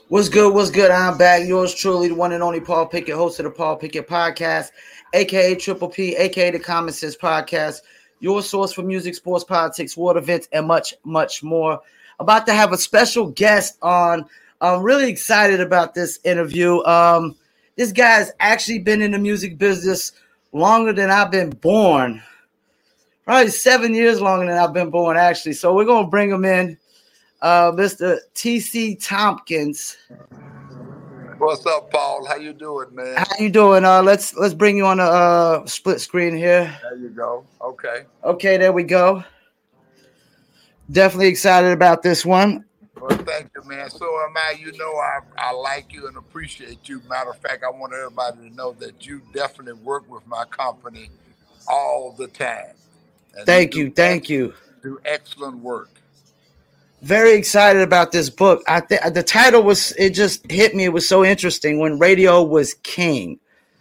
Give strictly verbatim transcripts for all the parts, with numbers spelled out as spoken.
What's good? What's good? I'm back. Yours truly, the one and only Paul Pickett, host of the Paul Pickett Podcast, aka Triple P, aka the Common Sense Podcast, your source for music, sports, politics, world events, and much, much more. About to have a special guest on. I'm really excited about this interview. Um, this guy's actually been in the music business longer than I've been born. Probably seven years longer than I've been born, actually. So we're gonna bring him in. Uh, Mister T C Tompkins. What's up, Paul? How you doing, man? How you doing? Uh, let's let's bring you on a uh, split screen here. There you go. Okay. Okay, there we go. Definitely excited about this one. Well, thank you, man. So am I. You know, I I like you and appreciate you. Matter of fact, I want everybody to know that you definitely work with my company all the time. And thank you, thank you. Do excellent work. Very excited about this book. I think the title was, it just hit me. It was so interesting. When radio was king.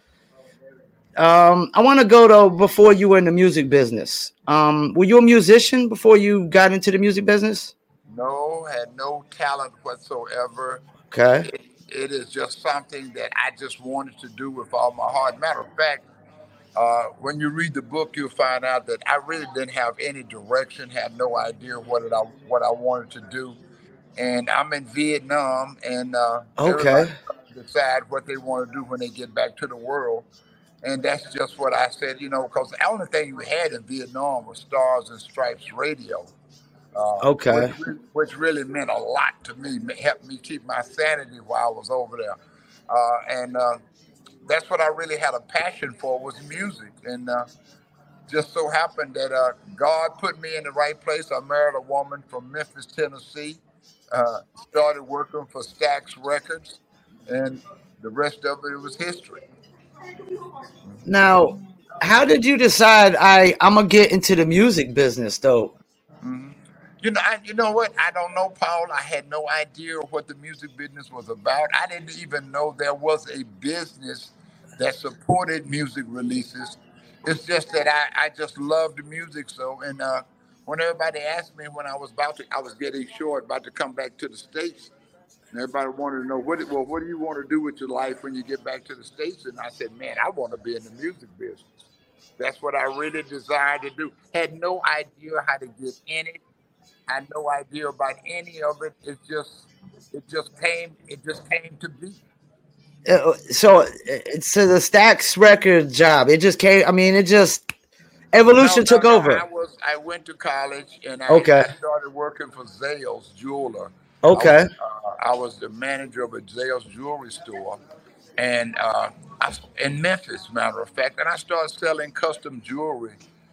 Um, I want to go though before you were in the music business. Um, were you a musician before you got into the music business? No, had no talent whatsoever. Okay. It, it is just something that I just wanted to do with all my heart. Matter of fact, uh, when you read the book, you'll find out that I really didn't have any direction, had no idea what it I what I wanted to do. And I'm in Vietnam, and uh, okay, decide what they want to do when they get back to the world. And that's just what I said, you know, because the only thing you had in Vietnam was Stars and Stripes radio. Uh, okay. Which, which really meant a lot to me, helped me keep my sanity while I was over there. Uh, and uh, that's what I really had a passion for, was music. And uh, just so happened that uh, God put me in the right place. I married a woman from Memphis, Tennessee, uh, started working for Stax Records, and the rest of it was history. Now, how did you decide I, I'm going to get into the music business, though? Mm-hmm. You know, I, you know what? I don't know, Paul. I had no idea what the music business was about. I didn't even know there was a business that supported music releases. It's just that I, I just loved music. So, and uh, when everybody asked me when I was about to, I was getting short, about to come back to the States, and everybody wanted to know, what, well, what do you want to do with your life when you get back to the States? And I said, man, I want to be in the music business. That's what I really desired to do. Had no idea how to get in it. Had no idea about any of it. It just, it just came, it just came to be. Uh, so it's so the Stax Record job. It just came. I mean, it just evolution no, no, took no, over. I was, I went to college and I, okay. I started working for Zales Jeweler. Okay. I was, uh, I was the manager of a Zales jewelry store, and uh, I, in Memphis, matter of fact, and I started selling custom jewelry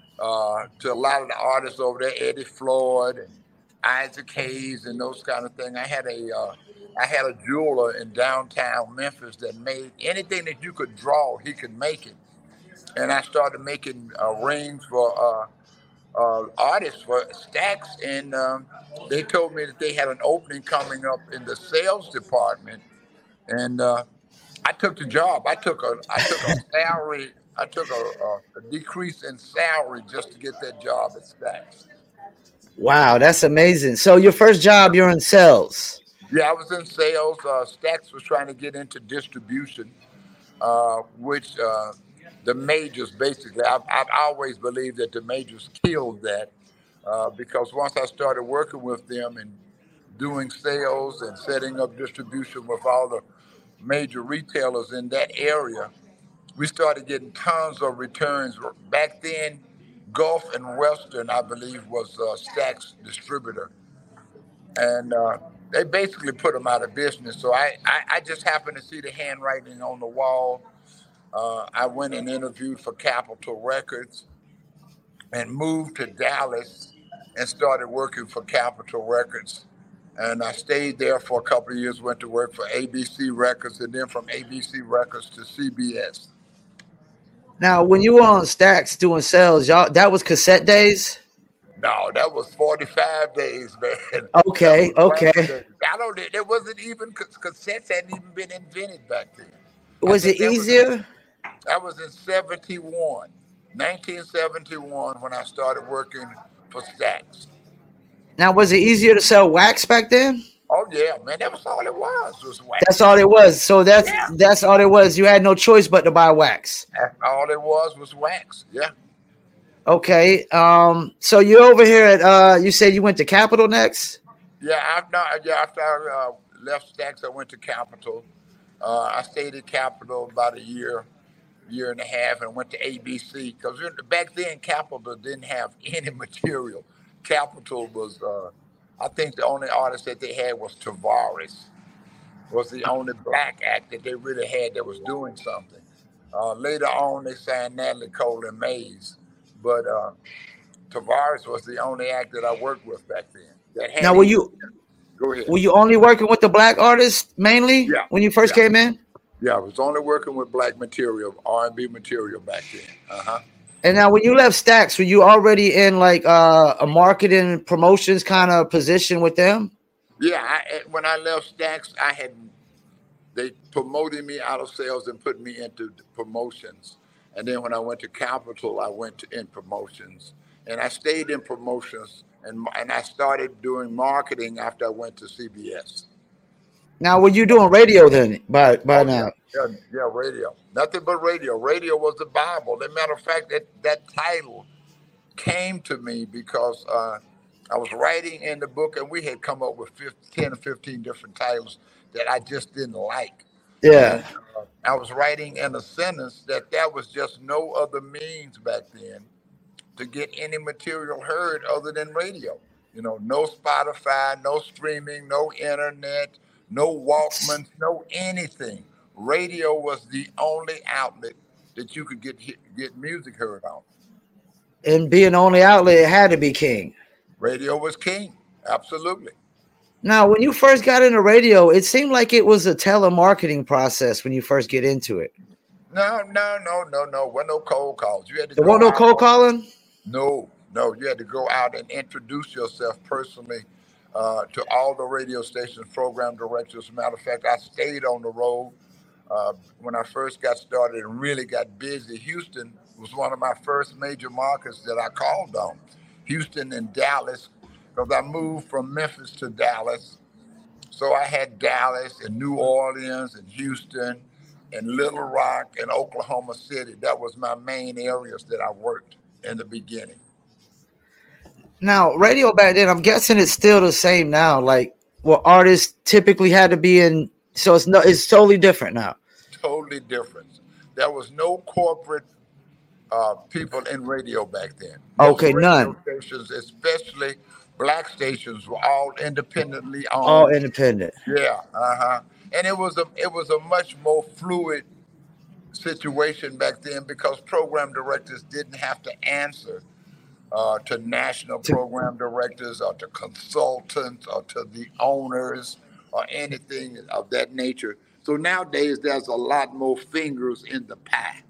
uh, to a lot of the artists over there, Eddie Floyd and Isaac Hayes and those kind of things. I had a uh, I had a jeweler in downtown Memphis that made anything that you could draw, he could make it. And I started making uh, rings for uh, uh, artists for Stax, and um, they told me that they had an opening coming up in the sales department, and uh, I took the job. I took a I took a salary. I took a, a, a decrease in salary just to get that job at Stax. Wow, that's amazing. So your first job, you're in sales. Yeah, I was in sales. Uh, Stax was trying to get into distribution, uh, which uh, the majors basically, I've, I've always believed that the majors killed that uh, because once I started working with them and doing sales and setting up distribution with all the major retailers in that area, we started getting tons of returns. Back then, Gulf and Western, I believe, was uh, Stax distributor. And uh, they basically put them out of business. So I, I, I just happened to see the handwriting on the wall. Uh, I went and interviewed for Capitol Records and moved to Dallas and started working for Capitol Records. And I stayed there for a couple of years, went to work for A B C Records, and then from A B C Records to C B S. Now, when you were on Stax doing sales, y'all, that was cassette days? No, that was forty-five days, man. Okay, okay. I don't. It wasn't even cassettes hadn't even been invented back then. Was it easier? That was in seventy-one, nineteen seventy-one, when I started working for Stax. Now, was it easier to sell wax back then? Oh yeah, man, that was all it was. Was wax. That's all it was. So that's Yeah. that's all it was. You had no choice but to buy wax. That's all it was was wax. Yeah. Okay. Um. So you're over here at. Uh. You said you went to Capitol next. Yeah. After yeah, after I uh, left Stax, I went to Capitol. Uh, I stayed at Capitol about a year, year and a half, and went to A B C because back then Capitol didn't have any material. Capitol was, uh, I think, the only artist that they had was Tavares. Was the only black act that they really had that was doing something. Uh, later on, they signed Natalie Cole and Mays, but uh, Tavares was the only act that I worked with back then. That had Now, were any- you Go ahead. were you only working with the black artists mainly Yeah. when you first Yeah. came in? Yeah, I was only working with black material, R and B material back then. Uh huh. And now, when you left Stax, were you already in like uh, a marketing promotions kind of position with them? Yeah, I, when I left Stax, I had they promoted me out of sales and put me into promotions. And then when I went to Capitol, I went to, in promotions, and I stayed in promotions, and and I started doing marketing after I went to C B S. Now, were you doing radio then? By by Oh now, yeah, yeah, yeah, radio. Nothing but radio. Radio was the Bible. As a matter of fact, that that title came to me because uh, I was writing in the book, and we had come up with fifteen, ten or fifteen different titles that I just didn't like. yeah. And uh, I was writing in a sentence that there was just no other means back then to get any material heard other than radio. You know, no Spotify, no streaming, no internet, no Walkmans, no anything. Radio was the only outlet that you could get get music heard on. And being the only outlet, it had to be King. Radio was king, absolutely. Now, when you first got into radio, it seemed like it was a telemarketing process when you first get into it. No, no, no, no, no. There were no cold calls. You had to There go wasn't no out. cold calling? No, no. You had to go out and introduce yourself personally uh, to all the radio stations, program directors. As a matter of fact, I stayed on the road uh, when I first got started and really got busy. Houston was one of my first major markets that I called on. Houston and Dallas, because I moved from Memphis to Dallas. So I had Dallas and New Orleans and Houston and Little Rock and Oklahoma City. That was my main areas that I worked in the beginning. Now, radio back then, I'm guessing it's still the same now. Like, what artists typically had to be in, so it's no, it's totally different now. Totally different. There was no corporate uh, people in radio back then. Most Okay, radio none. Stations, especially black stations, were all independently owned. All independent. Yeah, uh huh. And it was a it was a much more fluid situation back then because program directors didn't have to answer uh, to national To- program directors or to consultants or to the owners or anything of that nature. So nowadays there's a lot more fingers in the pie.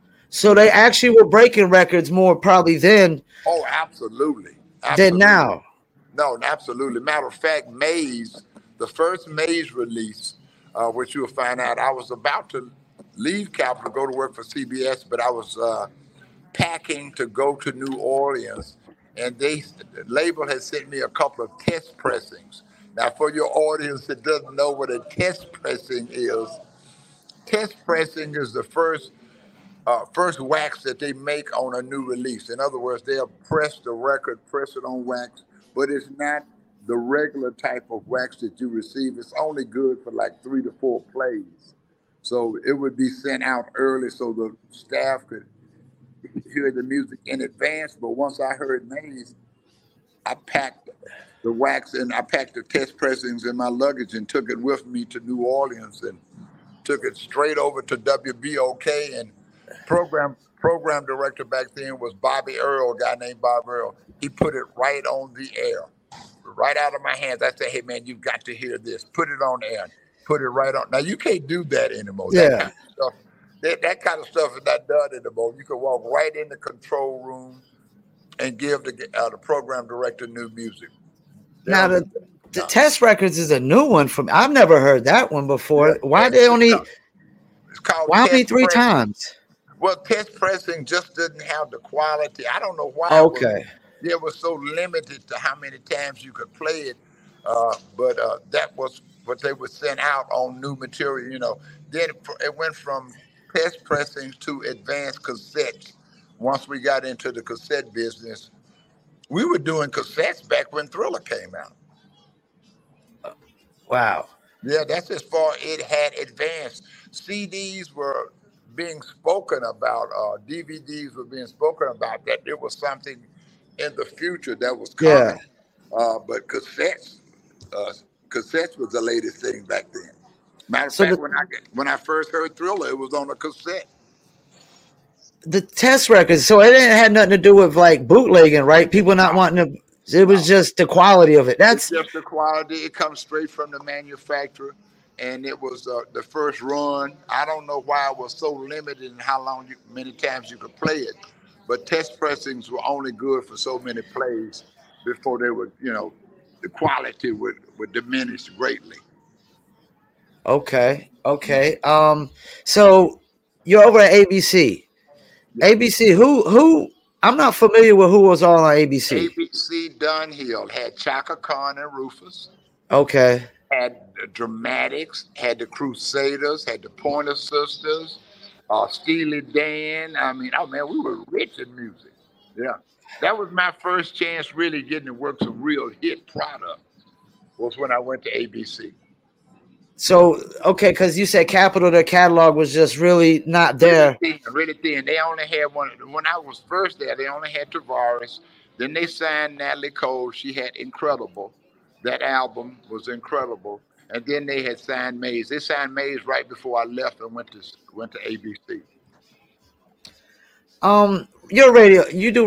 So they actually were breaking records more probably then Oh, absolutely. than Absolutely. now. No, absolutely. Matter of fact, Maze, the first Maze release, uh, which you'll find out, I was about to leave Capitol, go to work for C B S, but I was uh, packing to go to New Orleans, and they the label had sent me a couple of test pressings. Now, for your audience that doesn't know what a test pressing is, test pressing is the first uh, first wax that they make on a new release. In other words, they'll press the record, press it on wax, but it's not the regular type of wax that you receive. It's only good for like three to four plays. So it would be sent out early so the staff could hear the music in advance. But once I heard Maze, I packed the wax and I packed the test pressings in my luggage and took it with me to New Orleans and took it straight over to W B O K. And program program director back then was Bobby Earl, a guy named Bob Earl. He put it right on the air, right out of my hands. I said, hey, man, you've got to hear this. Put it on air. Put it right on. Now, you can't do that anymore. That Yeah. kind of stuff, that, that kind of stuff is not done anymore. You can walk right in the control room and give the, uh, the program director new music. They Now don't the, do that. the No. test records is a new one from. I've never heard that one before. Yeah, Why yeah, they only? it's called, it's called Why only test three pressing. times? Well, test pressing just didn't have the quality. I don't know why it was, Okay. it was so limited to how many times you could play it. Uh, but uh, that was what they would send out on new material. You know, then it, it went from test pressings to advanced cassettes. Once we got into the cassette business, we were doing cassettes back when Thriller came out. Wow. Yeah, that's as far it had advanced. C Ds were being spoken about, uh, D V Ds were being spoken about, that there was something in the future that was Yeah. coming. Uh, but cassettes, uh, cassettes was the latest thing back then. Matter of So fact, the, when I when I first heard Thriller, it was on a cassette. the test records, so it didn't had nothing to do with like bootlegging, right? People not No, wanting to. It was no. just the quality of it. It's That's just the quality. It comes straight from the manufacturer, and it was uh, the first run. I don't know why it was so limited in how long, you, many times you could play it, but test pressings were only good for so many plays before they would, you know, the quality would would diminish greatly. okay. Okay. Um. So you're over at A B C. Yeah. A B C. Who? Who? I'm not familiar with who was all on A B C. A B C Dunhill had Chaka Khan and Rufus. Okay. Had the Dramatics, had the Crusaders, had the Pointer Sisters, uh, Steely Dan. I mean, oh man, we were rich in music. Yeah, that was my first chance really getting to work some real hit product. Was when I went to A B C. So okay, because you said Capitol, their catalog was just really not there. Really thin, really thin. They only had one. When I was first there, they only had Tavares. Then they signed Natalie Cole. She had Incredible. That album was incredible. And then they had signed Mays. They signed Mays right before I left and went to went to A B C. Um, your radio, you do